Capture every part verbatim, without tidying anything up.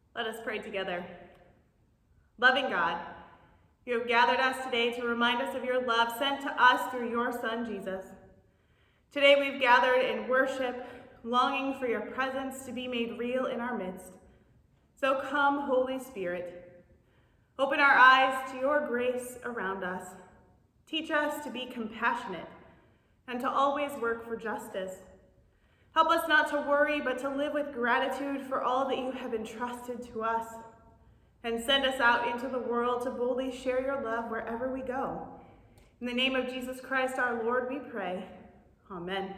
Let us pray together. Loving God, you have gathered us today to remind us of your love sent to us through your Son, Jesus. Today we've gathered in worship, longing for your presence to be made real in our midst. So come, Holy Spirit, open our eyes to your grace around us. Teach us to be compassionate and to always work for justice. Help us not to worry, but to live with gratitude for all that you have entrusted to us. And send us out into the world to boldly share your love wherever we go. In the name of Jesus Christ, our Lord, we pray. Amen.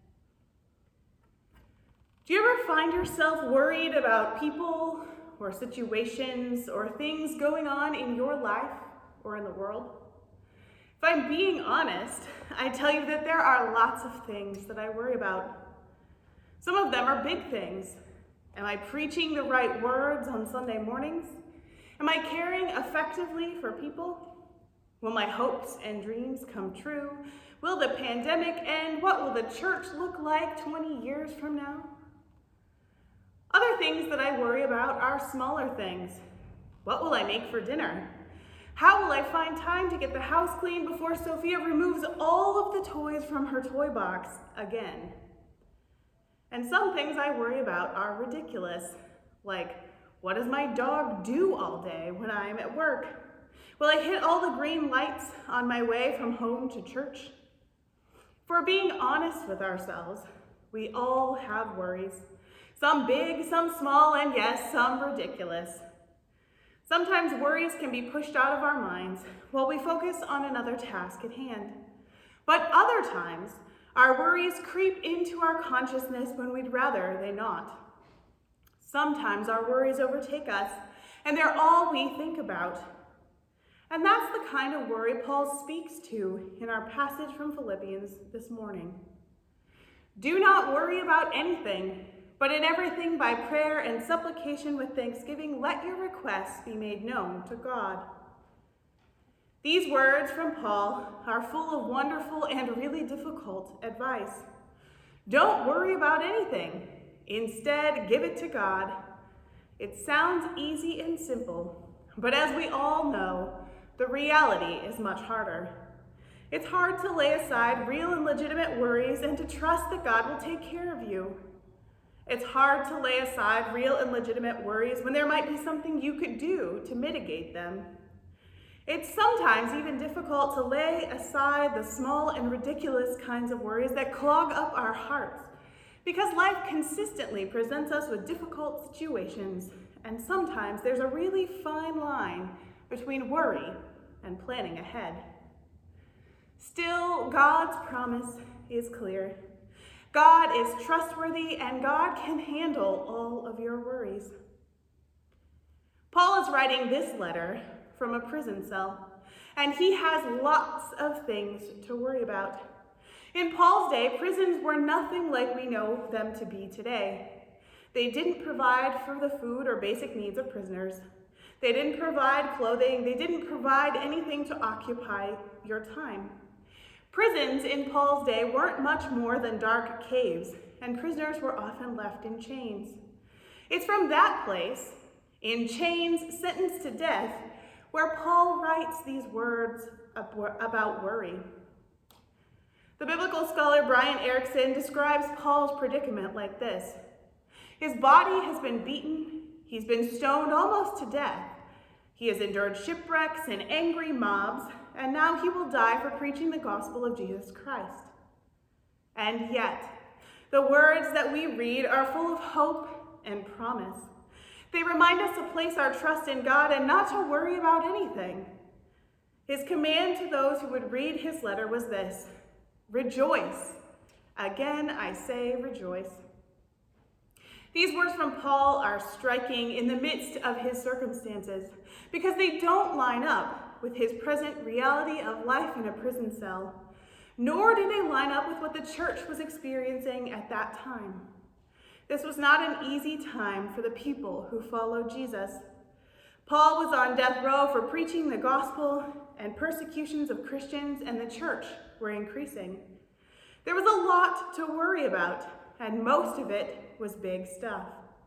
Do you ever find yourself worried about people or situations or things going on in your life or in the world? If I'm being honest, I tell you that there are lots of things that I worry about. Some of them are big things. Am I preaching the right words on Sunday mornings? Am I caring effectively for people? Will my hopes and dreams come true? Will the pandemic end? What will the church look like twenty years from now? Other things that I worry about are smaller things. What will I make for dinner? How will I find time to get the house clean before Sophia removes all of the toys from her toy box again? And some things I worry about are ridiculous, like, what does my dog do all day when I'm at work? Will I hit all the green lights on my way from home to church? If we're being honest with ourselves, we all have worries. Some big, some small, and yes, some ridiculous. Sometimes worries can be pushed out of our minds while we focus on another task at hand. But other times, our worries creep into our consciousness when we'd rather they not. Sometimes our worries overtake us, and they're all we think about. And that's the kind of worry Paul speaks to in our passage from Philippians this morning. Do not worry about anything, but in everything by prayer and supplication with thanksgiving, let your requests be made known to God. These words from Paul are full of wonderful and really difficult advice. Don't worry about anything. Instead, give it to God. It sounds easy and simple, but as we all know, the reality is much harder. It's hard to lay aside real and legitimate worries and to trust that God will take care of you. It's hard to lay aside real and legitimate worries when there might be something you could do to mitigate them. It's sometimes even difficult to lay aside the small and ridiculous kinds of worries that clog up our hearts, because life consistently presents us with difficult situations, and sometimes there's a really fine line between worry and planning ahead. Still, God's promise is clear. God is trustworthy, and God can handle all of your worries. Paul is writing this letter from a prison cell, and he has lots of things to worry about. In Paul's day, prisons were nothing like we know them to be today. They didn't provide for the food or basic needs of prisoners. They didn't provide clothing. They didn't provide anything to occupy your time. Prisons in Paul's day weren't much more than dark caves, and prisoners were often left in chains. It's from that place, in chains, sentenced to death, where Paul writes these words about worry. The biblical scholar Brian Erickson describes Paul's predicament like this. His body has been beaten, he's been stoned almost to death. He has endured shipwrecks and angry mobs, and now he will die for preaching the gospel of Jesus Christ. And yet, the words that we read are full of hope and promise. They remind us to place our trust in God and not to worry about anything. His command to those who would read his letter was this: rejoice. Again, I say rejoice. These words from Paul are striking in the midst of his circumstances because they don't line up with his present reality of life in a prison cell, nor do they line up with what the church was experiencing at that time. This was not an easy time for the people who followed Jesus. Paul was on death row for preaching the gospel, and persecutions of Christians and the church were increasing. There was a lot to worry about, and most of it was big stuff.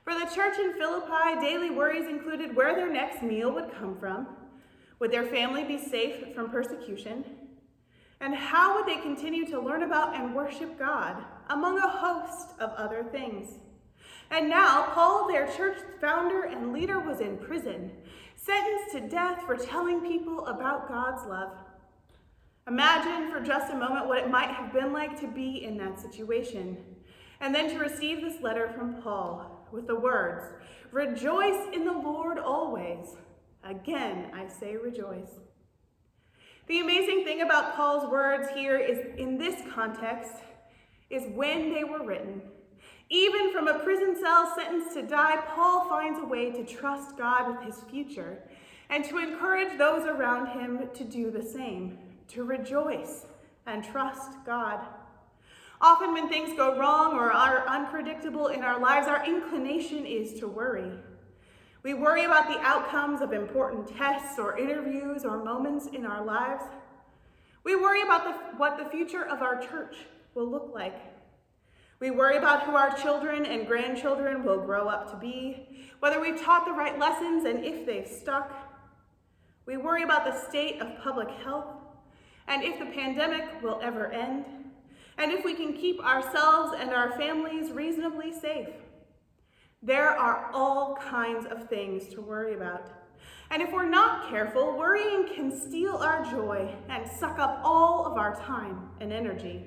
For the church in Philippi, daily worries included where their next meal would come from, would their family be safe from persecution, and how would they continue to learn about and worship God, among a host of other things. And now, Paul, their church founder and leader, was in prison, sentenced to death for telling people about God's love. Imagine for just a moment what it might have been like to be in that situation, and then to receive this letter from Paul with the words, "Rejoice in the Lord always." Again, I say rejoice. The amazing thing about Paul's words here is, in this context, is when they were written. Even from a prison cell sentenced to die, Paul finds a way to trust God with his future and to encourage those around him to do the same, to rejoice and trust God. Often when things go wrong or are unpredictable in our lives, our inclination is to worry. We worry about the outcomes of important tests or interviews or moments in our lives. We worry about the, what the future of our church will look like. We worry about who our children and grandchildren will grow up to be, whether we've taught the right lessons and if they've stuck. We worry about the state of public health and if the pandemic will ever end, and if we can keep ourselves and our families reasonably safe. There are all kinds of things to worry about. And if we're not careful, worrying can steal our joy and suck up all of our time and energy.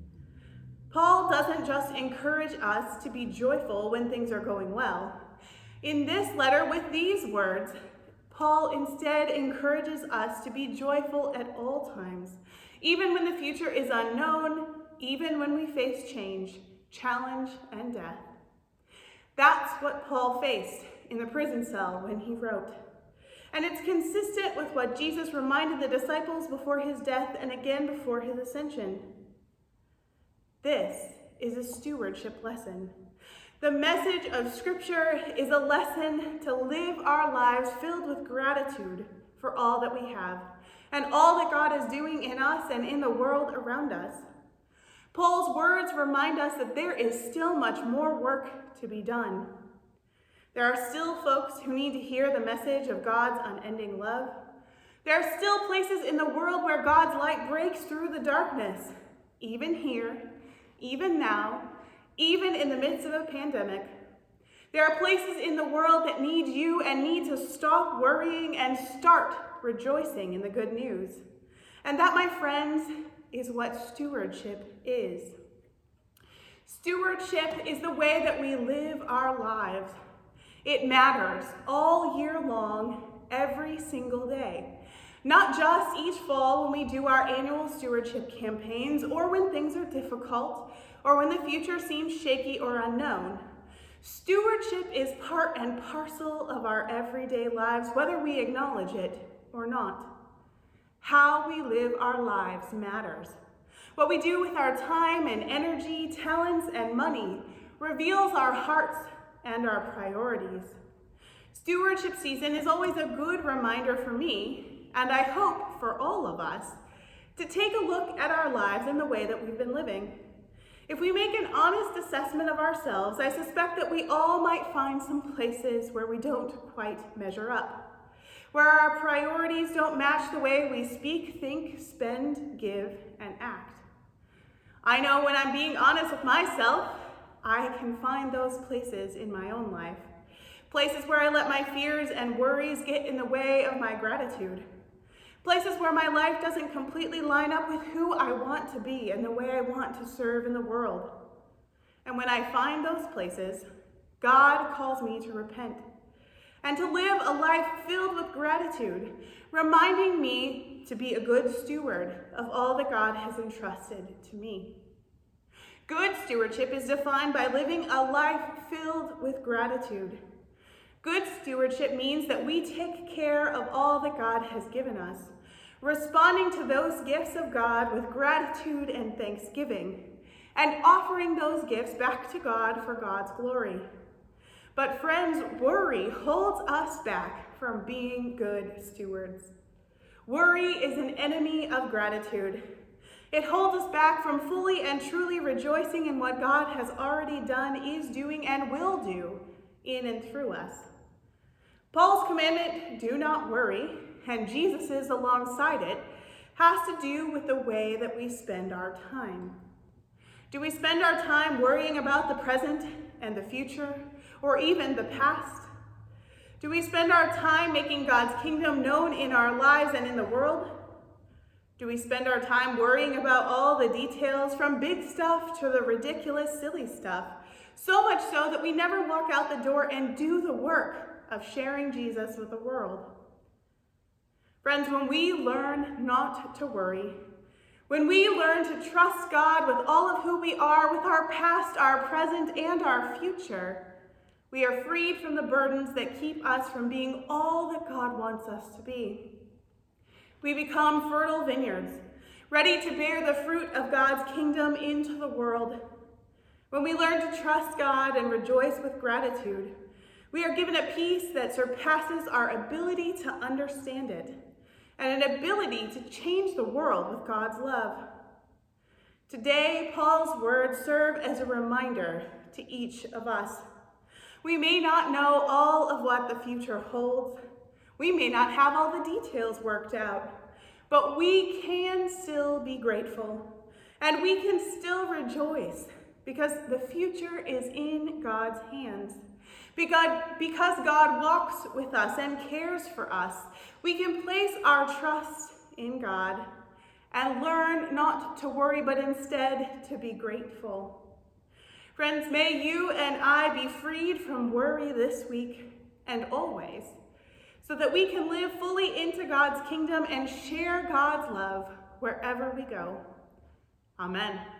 Paul doesn't just encourage us to be joyful when things are going well. In this letter, with these words, Paul instead encourages us to be joyful at all times, even when the future is unknown, even when we face change, challenge, and death. That's what Paul faced in the prison cell when he wrote. And it's consistent with what Jesus reminded the disciples before his death and again before his ascension. This is a stewardship lesson. The message of Scripture is a lesson to live our lives filled with gratitude for all that we have and all that God is doing in us and in the world around us. Paul's words remind us that there is still much more work to be done. There are still folks who need to hear the message of God's unending love. There are still places in the world where God's light breaks through the darkness, even here, even now, even in the midst of a pandemic. There are places in the world that need you and need to stop worrying and start rejoicing in the good news. And that, my friends, is what stewardship is. Stewardship is the way that we live our lives. It matters all year long, every single day. Not just each fall when we do our annual stewardship campaigns, or when things are difficult, or when the future seems shaky or unknown. Stewardship is part and parcel of our everyday lives, whether we acknowledge it or not. How we live our lives matters. What we do with our time and energy, talents and money reveals our hearts and our priorities. Stewardship season is always a good reminder for me, and I hope for all of us, to take a look at our lives and the way that we've been living. If we make an honest assessment of ourselves, I suspect that we all might find some places where we don't quite measure up, where our priorities don't match the way we speak, think, spend, give, and act. I know when I'm being honest with myself, I can find those places in my own life, places where I let my fears and worries get in the way of my gratitude, places where my life doesn't completely line up with who I want to be and the way I want to serve in the world. And when I find those places, God calls me to repent and to live a life filled with gratitude, reminding me to be a good steward of all that God has entrusted to me. Good stewardship is defined by living a life filled with gratitude. Good stewardship means that we take care of all that God has given us, responding to those gifts of God with gratitude and thanksgiving, and offering those gifts back to God for God's glory. But friends, worry holds us back from being good stewards. Worry is an enemy of gratitude. It holds us back from fully and truly rejoicing in what God has already done, is doing, and will do in and through us. Paul's commandment, do not worry, and Jesus's alongside it, has to do with the way that we spend our time. Do we spend our time worrying about the present and the future, or even the past? Do we spend our time making God's kingdom known in our lives and in the world? Do we spend our time worrying about all the details, from big stuff to the ridiculous, silly stuff, so much so that we never walk out the door and do the work of sharing Jesus with the world? Friends, when we learn not to worry, when we learn to trust God with all of who we are, with our past, our present, and our future, we are freed from the burdens that keep us from being all that God wants us to be. We become fertile vineyards, ready to bear the fruit of God's kingdom into the world. When we learn to trust God and rejoice with gratitude, we are given a peace that surpasses our ability to understand it, and an ability to change the world with God's love. Today, Paul's words serve as a reminder to each of us. We may not know all of what the future holds. We may not have all the details worked out, but we can still be grateful, and we can still rejoice, because the future is in God's hands. Because, because God walks with us and cares for us, we can place our trust in God and learn not to worry, but instead to be grateful. Friends, may you and I be freed from worry this week and always, so that we can live fully into God's kingdom and share God's love wherever we go. Amen.